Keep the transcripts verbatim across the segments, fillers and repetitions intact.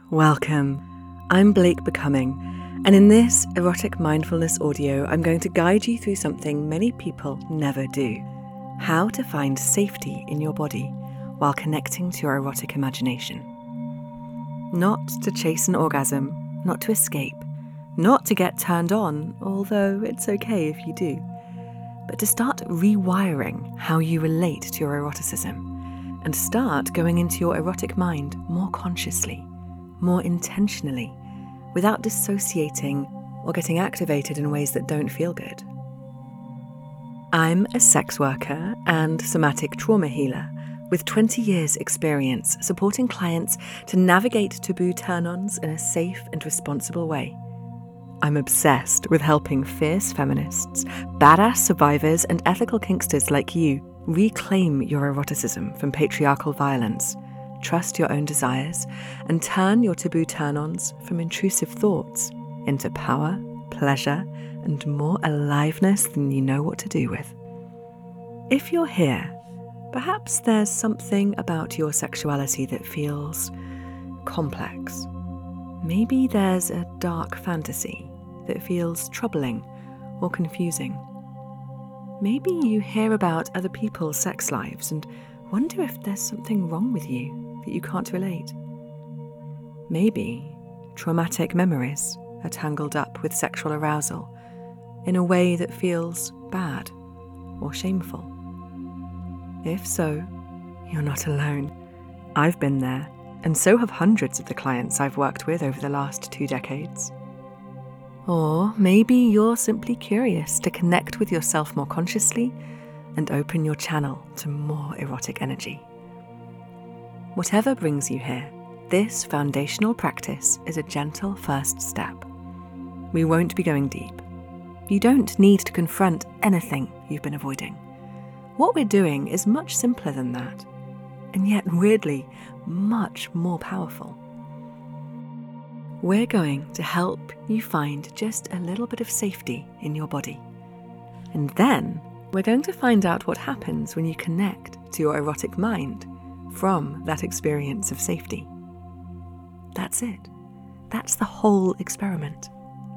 Welcome. I'm Blake Becoming, and in this erotic mindfulness audio, I'm going to guide you through something many people never do: how to find safety in your body while connecting to your erotic imagination. Not to chase an orgasm, not to escape, not to get turned on, although it's okay if you do, but to start rewiring how you relate to your eroticism and start going into your erotic mind more consciously, more intentionally, without dissociating or getting activated in ways that don't feel good. I'm a sex worker and somatic trauma healer with twenty years experience supporting clients to navigate taboo turn-ons in a safe and responsible way. I'm obsessed with helping fierce feminists, badass survivors, and ethical kinksters like you reclaim your eroticism from patriarchal violence, trust your own desires, and turn your taboo turn-ons from intrusive thoughts into power, pleasure, and more aliveness than you know what to do with. If you're here, perhaps there's something about your sexuality that feels complex. Maybe there's a dark fantasy that feels troubling or confusing. Maybe you hear about other people's sex lives and wonder if there's something wrong with you that you can't relate. Maybe traumatic memories are tangled up with sexual arousal in a way that feels bad or shameful. If so, you're not alone. I've been there, and so have hundreds of the clients I've worked with over the last two decades. Or maybe you're simply curious to connect with yourself more consciously and open your channel to more erotic energy. Whatever brings you here, this foundational practice is a gentle first step. We won't be going deep. You don't need to confront anything you've been avoiding. What we're doing is much simpler than that, and yet weirdly, much more powerful. We're going to help you find just a little bit of safety in your body. And then we're going to find out what happens when you connect to your erotic mind from that experience of safety. That's it. That's the whole experiment.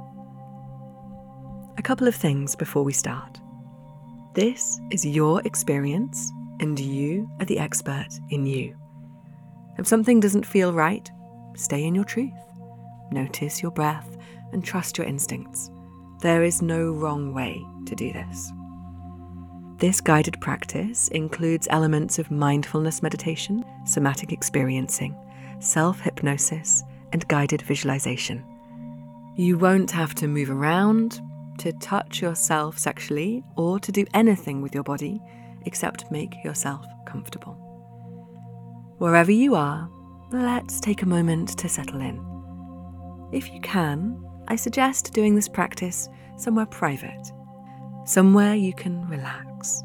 A couple of things before we start. This is your experience, and you are the expert in you. If something doesn't feel right, stay in your truth. Notice your breath and trust your instincts. There is no wrong way to do this. This guided practice includes elements of mindfulness meditation, somatic experiencing, self-hypnosis, and guided visualization. You won't have to move around, to touch yourself sexually, or to do anything with your body except make yourself comfortable. Wherever you are, let's take a moment to settle in. If you can, I suggest doing this practice somewhere private, somewhere you can relax.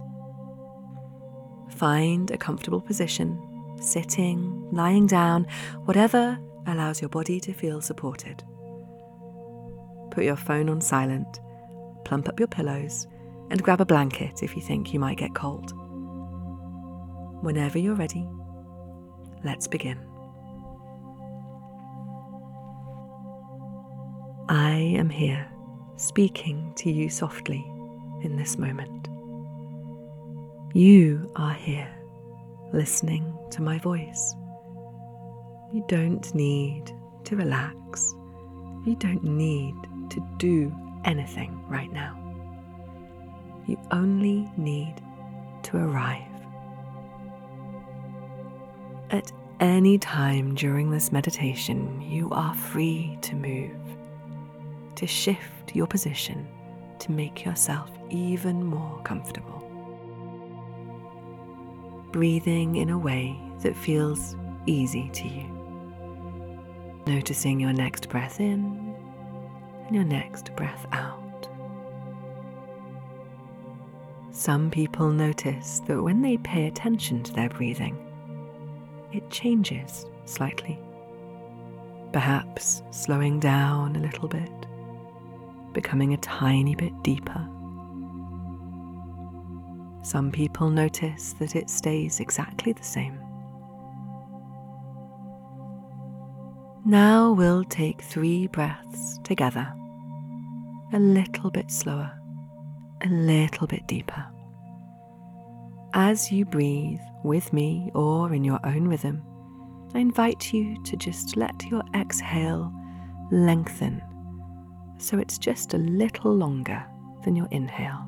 Find a comfortable position, sitting, lying down, whatever allows your body to feel supported. Put your phone on silent, plump up your pillows, and grab a blanket if you think you might get cold. Whenever you're ready, let's begin. I am here, speaking to you softly in this moment. You are here, listening to my voice. You don't need to relax. You don't need to do anything right now. You only need to arrive. At any time during this meditation, you are free to move, to shift your position to make yourself even more comfortable. Breathing in a way that feels easy to you. Noticing your next breath in and your next breath out. Some people notice that when they pay attention to their breathing, it changes slightly. Perhaps slowing down a little bit, becoming a tiny bit deeper. Some people notice that it stays exactly the same. Now we'll take three breaths together, a little bit slower, a little bit deeper. As you breathe with me or in your own rhythm, I invite you to just let your exhale lengthen so it's just a little longer than your inhale.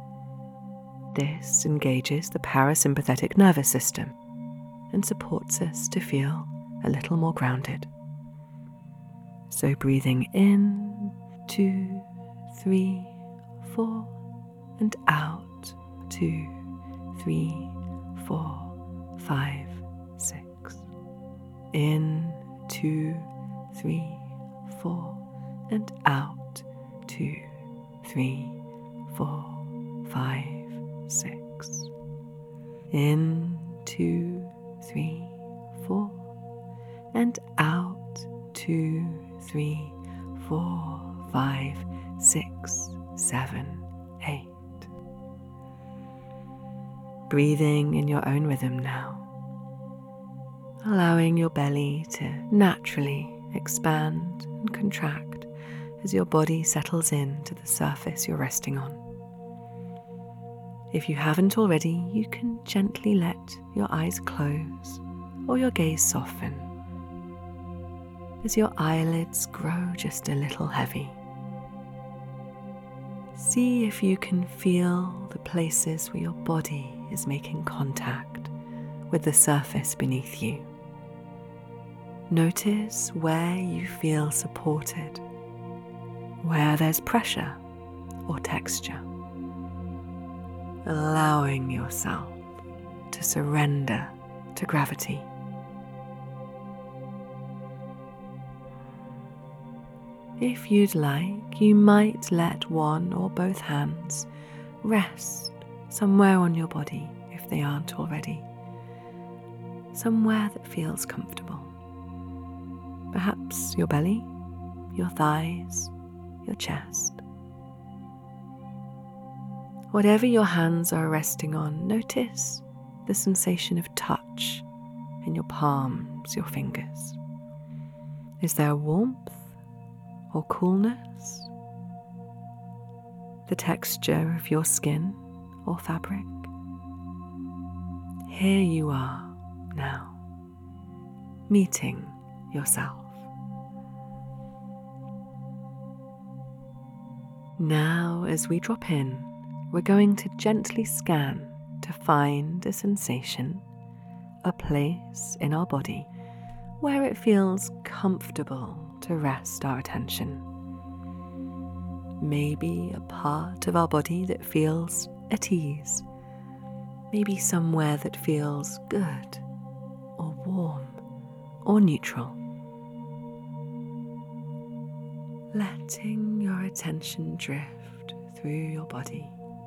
This engages the parasympathetic nervous system and supports us to feel a little more grounded. So breathing in, two, three, four, and out, two, three, four, five, six. In, two, three, four, and out, two, three, four, five, six. In, two, three, four, and out, two, three, four, five, six, seven, eight. Breathing in your own rhythm now, allowing your belly to naturally expand and contract as your body settles in to the surface you're resting on. If you haven't already, you can gently let your eyes close or your gaze soften as your eyelids grow just a little heavy. See if you can feel the places where your body is making contact with the surface beneath you. Notice where you feel supported, where there's pressure or texture, allowing yourself to surrender to gravity. If you'd like, you might let one or both hands rest somewhere on your body if they aren't already, somewhere that feels comfortable. Perhaps your belly, your thighs, your chest. Whatever your hands are resting on, notice the sensation of touch in your palms, your fingers. Is there warmth or coolness? The texture of your skin or fabric? Here you are now, meeting yourself. Now, as we drop in, we're going to gently scan to find a sensation, a place in our body where it feels comfortable to rest our attention. Maybe a part of our body that feels at ease, maybe somewhere that feels good or warm or neutral. Letting your attention drift through your body.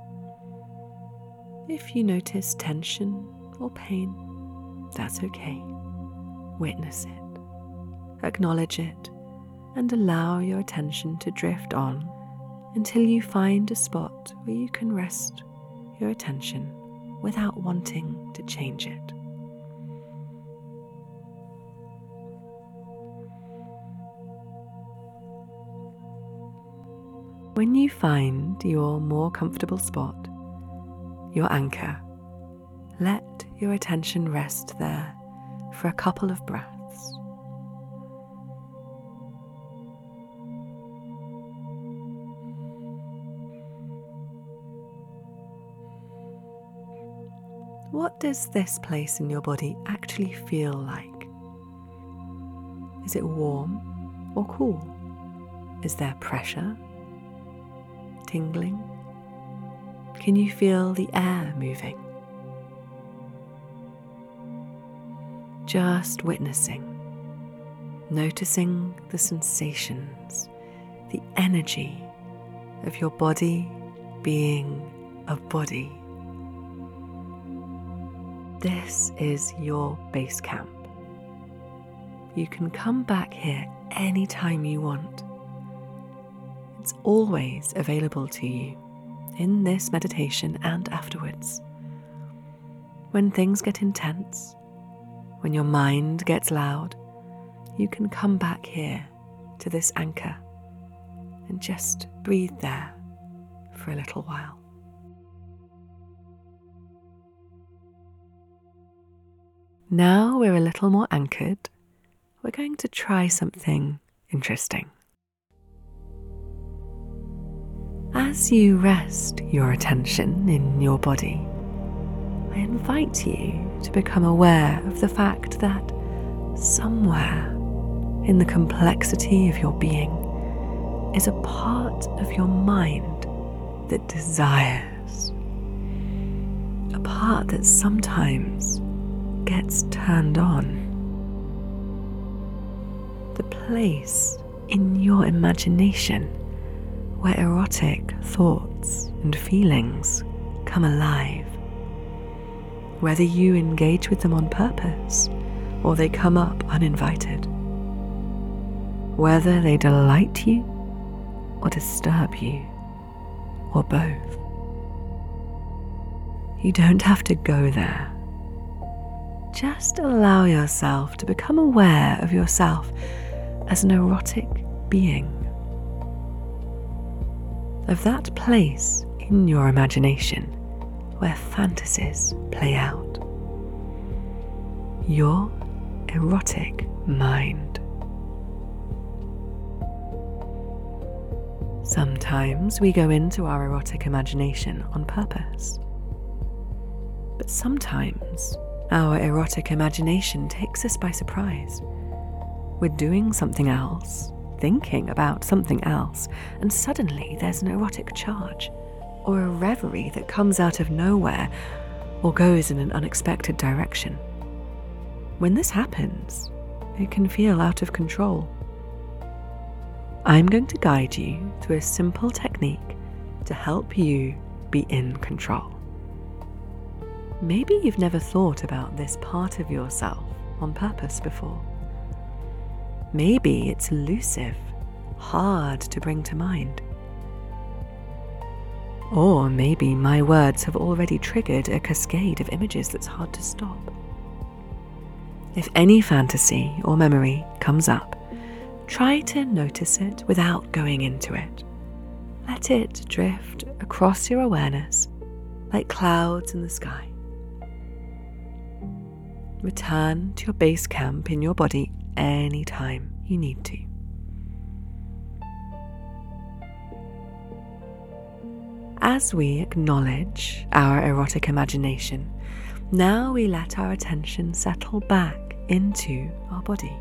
If you notice tension or pain, that's okay. Witness it, acknowledge it, and allow your attention to drift on until you find a spot where you can rest your attention without wanting to change it. When you find your more comfortable spot, your anchor, let your attention rest there for a couple of breaths. What does this place in your body actually feel like? Is it warm or cool? Is there pressure? Tingling? Can you feel the air moving? Just witnessing, noticing the sensations, the energy of your body being a body. This is your base camp. You can come back here anytime you want. It's always available to you in this meditation and afterwards. When things get intense, when your mind gets loud, you can come back here to this anchor and just breathe there for a little while. Now we're a little more anchored, we're going to try something interesting. As you rest your attention in your body, I invite you to become aware of the fact that somewhere in the complexity of your being is a part of your mind that desires, a part that sometimes gets turned on. The place in your imagination where erotic thoughts and feelings come alive. Whether you engage with them on purpose or they come up uninvited. Whether they delight you or disturb you, or both. You don't have to go there. Just allow yourself to become aware of yourself as an erotic being. Of that place in your imagination where fantasies play out. Your erotic mind. Sometimes we go into our erotic imagination on purpose. But sometimes our erotic imagination takes us by surprise. We're doing something else, thinking about something else, and suddenly there's an erotic charge, or a reverie that comes out of nowhere, or goes in an unexpected direction. When this happens, it can feel out of control. I'm going to guide you through a simple technique to help you be in control. Maybe you've never thought about this part of yourself on purpose before. Maybe it's elusive, hard to bring to mind. Or maybe my words have already triggered a cascade of images that's hard to stop. If any fantasy or memory comes up, try to notice it without going into it. Let it drift across your awareness like clouds in the sky. Return to your base camp in your body anytime you need to. As we acknowledge our erotic imagination, now we let our attention settle back into our body.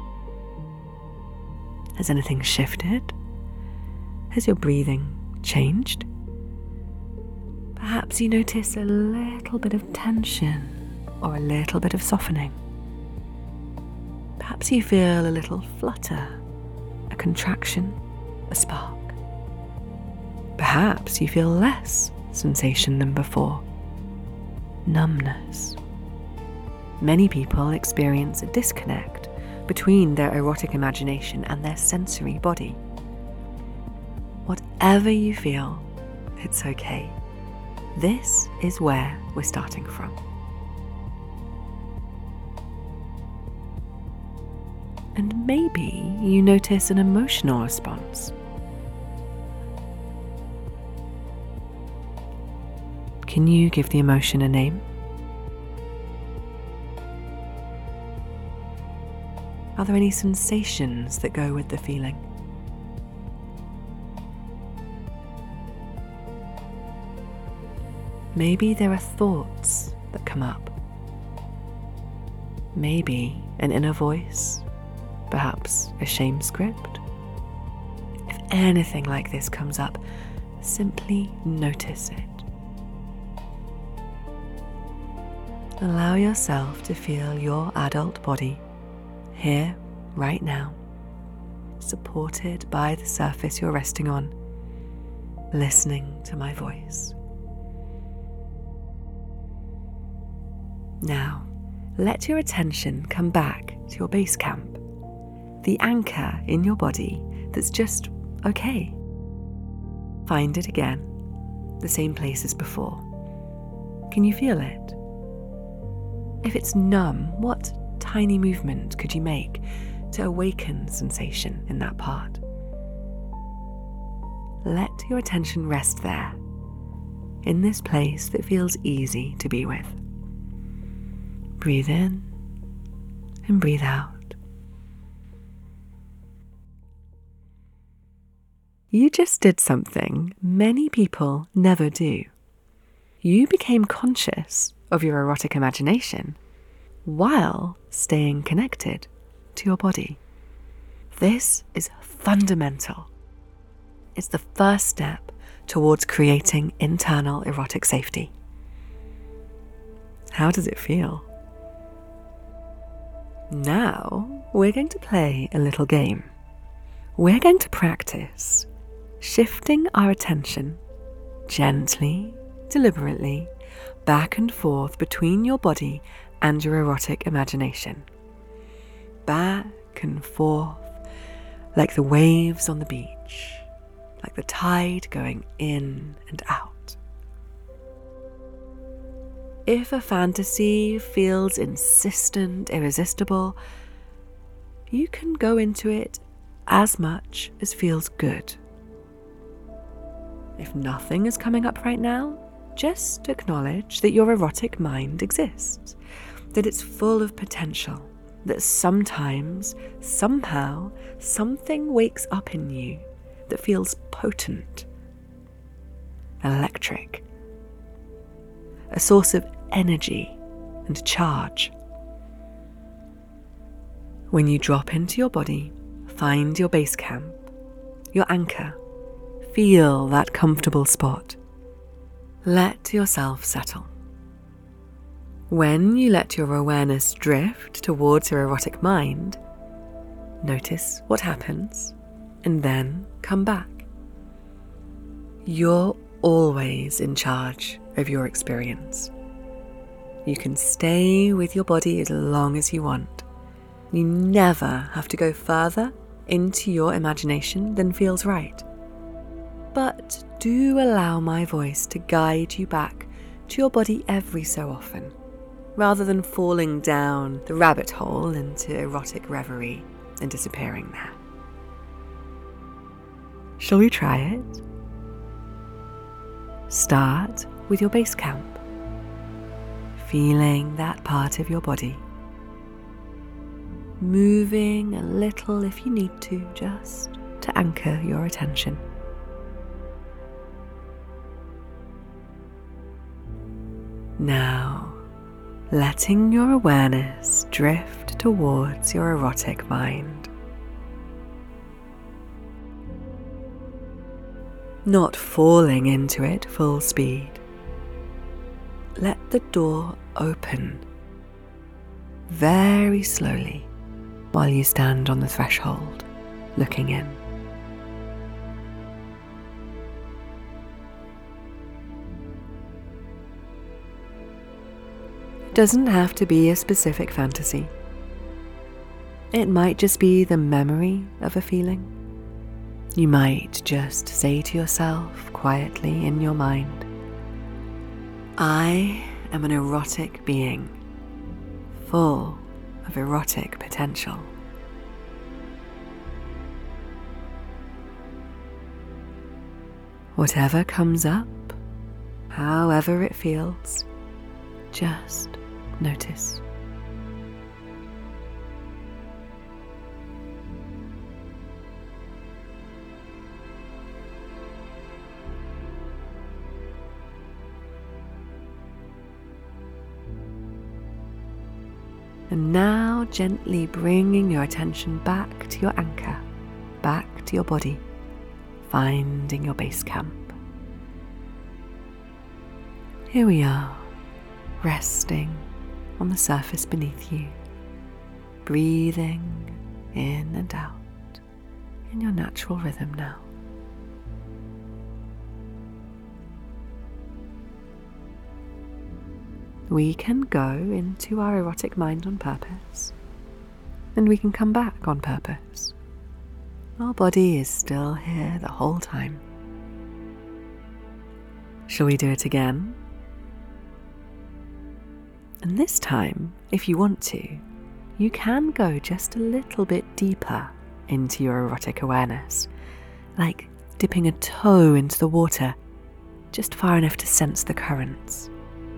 Has anything shifted? Has your breathing changed? Perhaps you notice a little bit of tension or a little bit of softening. Perhaps you feel a little flutter, a contraction, a spark. Perhaps you feel less sensation than before, numbness. Many people experience a disconnect between their erotic imagination and their sensory body. Whatever you feel, it's okay. This is where we're starting from. And maybe you notice an emotional response. Can you give the emotion a name? Are there any sensations that go with the feeling? Maybe there are thoughts that come up. Maybe an inner voice, perhaps a shame script. If anything like this comes up, simply notice it. Allow yourself to feel your adult body here, right now, supported by the surface you're resting on, listening to my voice. Now, let your attention come back to your base camp, the anchor in your body that's just okay. Find it again, the same place as before. Can you feel it? If it's numb, what tiny movement could you make to awaken sensation in that part. Let your attention rest there, in this place that feels easy to be with. Breathe in and breathe out. You just did something many people never do. You became conscious of your erotic imagination while staying connected to your body. This is fundamental. It's the first step towards creating internal erotic safety. How does it feel? Now we're going to play a little game. We're going to practice shifting our attention gently, deliberately, back and forth between your body and your erotic imagination. Back and forth, like the waves on the beach, like the tide going in and out. If a fantasy feels insistent, irresistible, you can go into it as much as feels good. If nothing is coming up right now, just acknowledge that your erotic mind exists, that it's full of potential, that sometimes, somehow, something wakes up in you that feels potent, electric, a source of energy and charge. When you drop into your body, find your base camp, your anchor. Feel that comfortable spot. Let yourself settle. When you let your awareness drift towards your erotic mind, notice what happens and then come back. You're always in charge of your experience. You can stay with your body as long as you want. You never have to go further into your imagination than feels right. But do allow my voice to guide you back to your body every so often, rather than falling down the rabbit hole into erotic reverie and disappearing there. Shall we try it? Start with your base camp, feeling that part of your body, moving a little if you need to, just to anchor your attention. Now, letting your awareness drift towards your erotic mind. Not falling into it full speed. Let the door open very slowly while you stand on the threshold, looking in. Doesn't have to be a specific fantasy. It might just be the memory of a feeling. You might just say to yourself quietly in your mind, I am an erotic being, full of erotic potential. Whatever comes up, however it feels, just notice. And now gently bringing your attention back to your anchor, back to your body, finding your base camp. Here we are, resting on the surface beneath you, breathing in and out in your natural rhythm now. We can go into our erotic mind on purpose, and we can come back on purpose. Our body is still here the whole time. Shall we do it again? And this time, if you want to, you can go just a little bit deeper into your erotic awareness, like dipping a toe into the water, just far enough to sense the currents.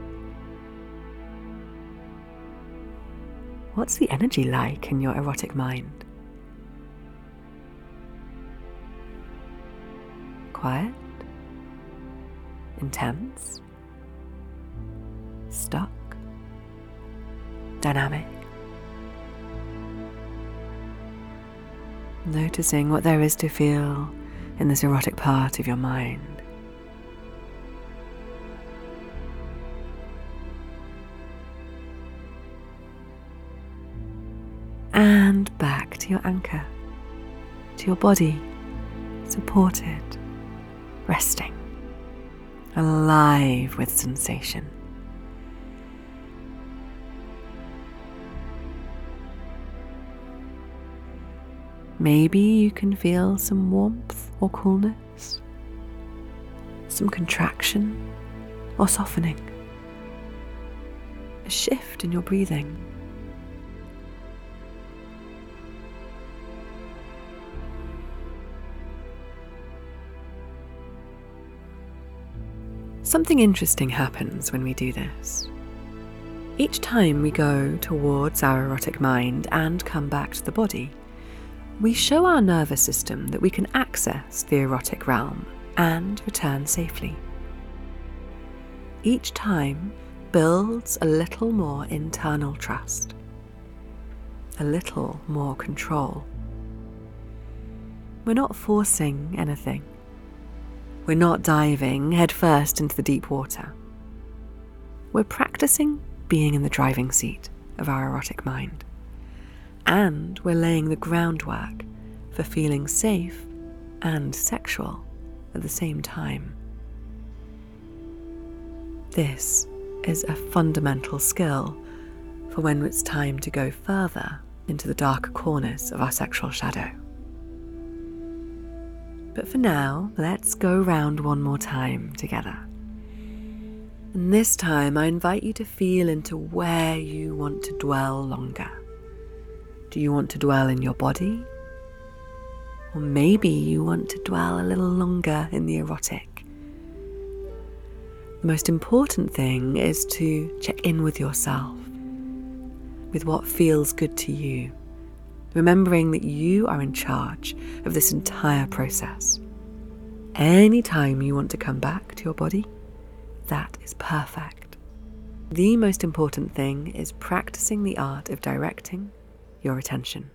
What's the energy like in your erotic mind? Quiet? Intense? Stuck? Dynamic? Noticing what there is to feel in this erotic part of your mind. And back to your anchor, to your body, supported, resting, alive with sensation. Maybe you can feel some warmth or coolness, some contraction or softening, a shift in your breathing. Something interesting happens when we do this. Each time we go towards our erotic mind and come back to the body, we show our nervous system that we can access the erotic realm and return safely. Each time builds a little more internal trust, a little more control. We're not forcing anything. We're not diving headfirst into the deep water. We're practicing being in the driving seat of our erotic mind. And we're laying the groundwork for feeling safe and sexual at the same time. This is a fundamental skill for when it's time to go further into the darker corners of our sexual shadow. But for now, let's go round one more time together. And this time I invite you to feel into where you want to dwell longer. Do you want to dwell in your body? Or maybe you want to dwell a little longer in the erotic. The most important thing is to check in with yourself, with what feels good to you, remembering that you are in charge of this entire process. Anytime you want to come back to your body, that is perfect. The most important thing is practicing the art of directing your attention.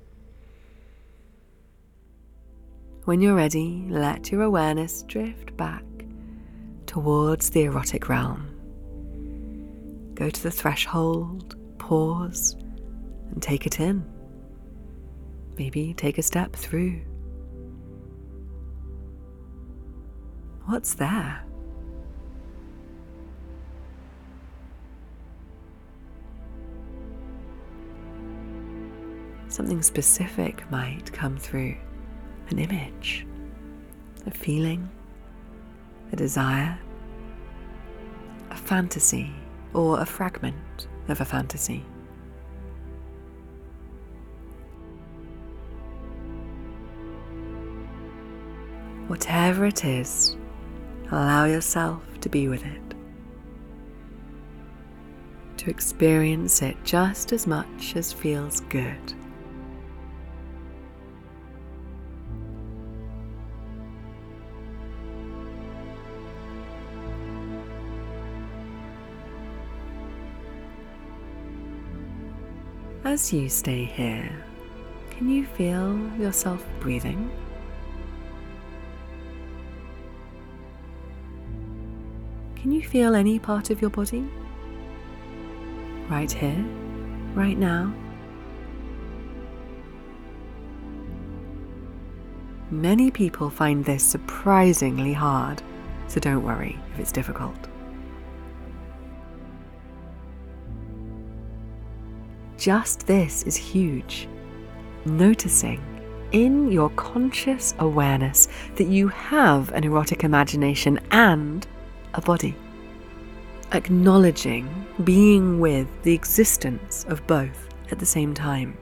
When you're ready, let your awareness drift back towards the erotic realm. Go to the threshold, pause, and take it in. Maybe take a step through. What's there? Something specific might come through. An image, a feeling, a desire, a fantasy, or a fragment of a fantasy. Whatever it is, allow yourself to be with it, to experience it just as much as feels good. As you stay here, can you feel yourself breathing? Can you feel any part of your body? Right here, right now? Many people find this surprisingly hard, so don't worry if it's difficult. Just this is huge. Noticing in your conscious awareness that you have an erotic imagination and a body. Acknowledging being with the existence of both at the same time.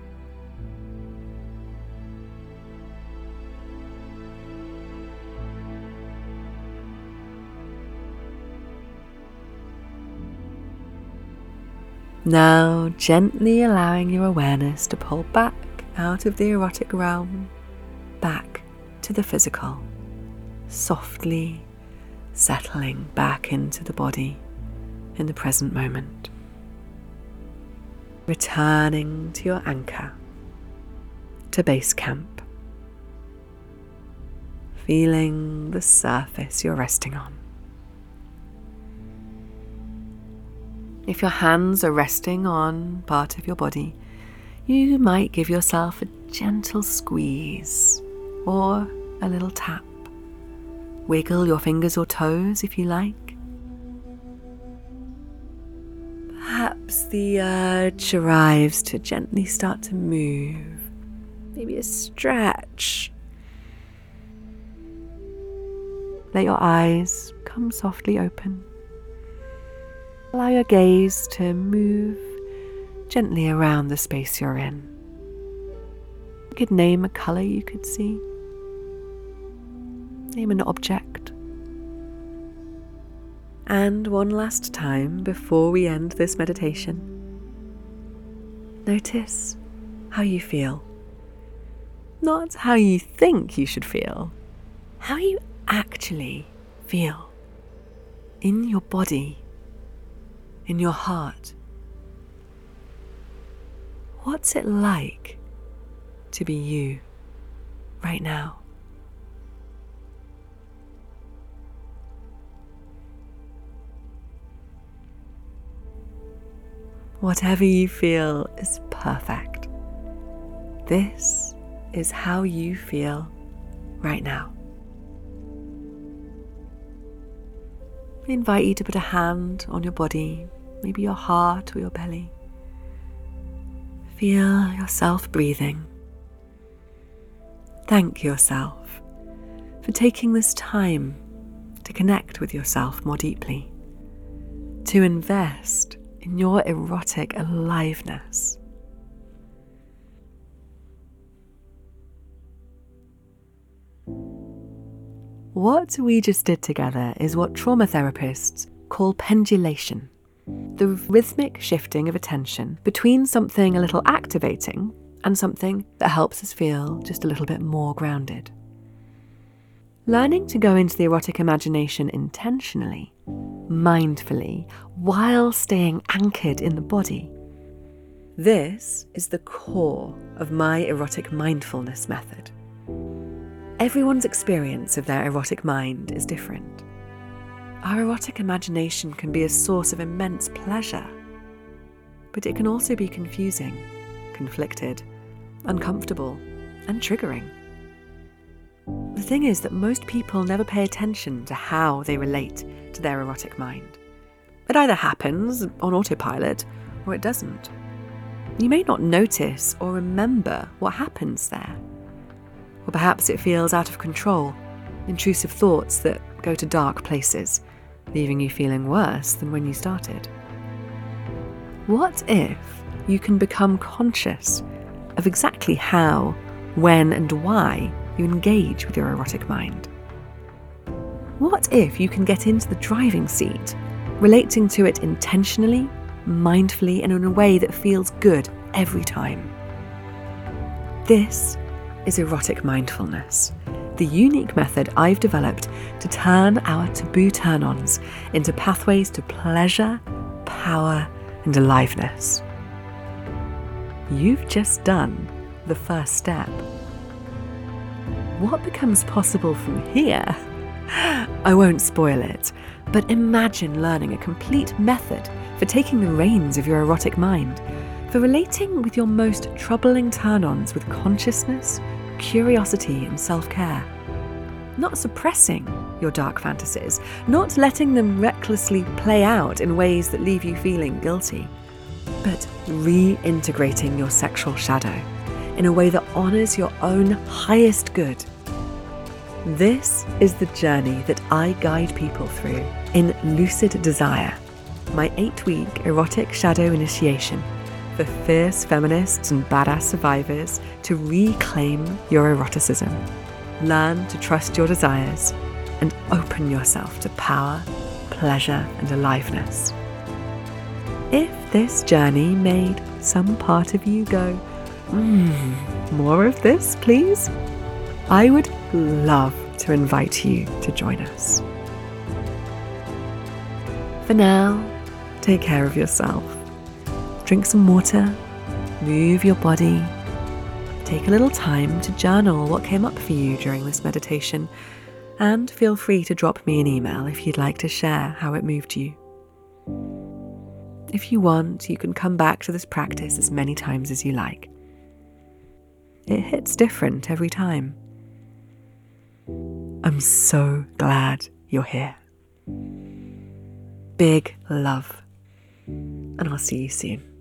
Now, gently allowing your awareness to pull back out of the erotic realm, back to the physical, softly settling back into the body in the present moment. Returning to your anchor, to base camp, feeling the surface you're resting on. If your hands are resting on part of your body, you might give yourself a gentle squeeze or a little tap. Wiggle your fingers or toes if you like. Perhaps the urge arrives to gently start to move, maybe a stretch. Let your eyes come softly open. Allow your gaze to move gently around the space you're in. You could name a colour you could see. Name an object. And one last time before we end this meditation, notice how you feel. Not how you think you should feel, how you actually feel in your body, in your heart. What's it like to be you right now? Whatever you feel is perfect. This is how you feel right now. I invite you to put a hand on your body, maybe your heart or your belly. Feel yourself breathing. Thank yourself for taking this time to connect with yourself more deeply, to invest in your erotic aliveness. What we just did together is what trauma therapists call pendulation, the rhythmic shifting of attention between something a little activating and something that helps us feel just a little bit more grounded. Learning to go into the erotic imagination intentionally, mindfully, while staying anchored in the body. This is the core of my erotic mindfulness method. Everyone's experience of their erotic mind is different. Our erotic imagination can be a source of immense pleasure, but it can also be confusing, conflicted, uncomfortable, and triggering. The thing is that most people never pay attention to how they relate to their erotic mind. It either happens on autopilot or it doesn't. You may not notice or remember what happens there. Or perhaps it feels out of control, intrusive thoughts that go to dark places, leaving you feeling worse than when you started. What if you can become conscious of exactly how, when, and why you engage with your erotic mind? What if you can get into the driving seat, relating to it intentionally, mindfully, and in a way that feels good every time? This is erotic mindfulness, the unique method I've developed to turn our taboo turn-ons into pathways to pleasure, power, and aliveness. You've just done the first step. What becomes possible from here? I won't spoil it, but imagine learning a complete method for taking the reins of your erotic mind, for relating with your most troubling turn-ons with consciousness, curiosity, and self-care. Not suppressing your dark fantasies, not letting them recklessly play out in ways that leave you feeling guilty, but reintegrating your sexual shadow in a way that honors your own highest good. This is the journey that I guide people through in Lucid Desire, my eight-week erotic shadow initiation for fierce feminists and badass survivors to reclaim your eroticism. Learn to trust your desires and open yourself to power, pleasure, and aliveness. If this journey made some part of you go, mmm, more of this, please, I would love to invite you to join us. For now, take care of yourself. Drink some water, move your body, take a little time to journal what came up for you during this meditation, and feel free to drop me an email if you'd like to share how it moved you. If you want, you can come back to this practice as many times as you like. It hits different every time. I'm so glad you're here. Big love, and I'll see you soon.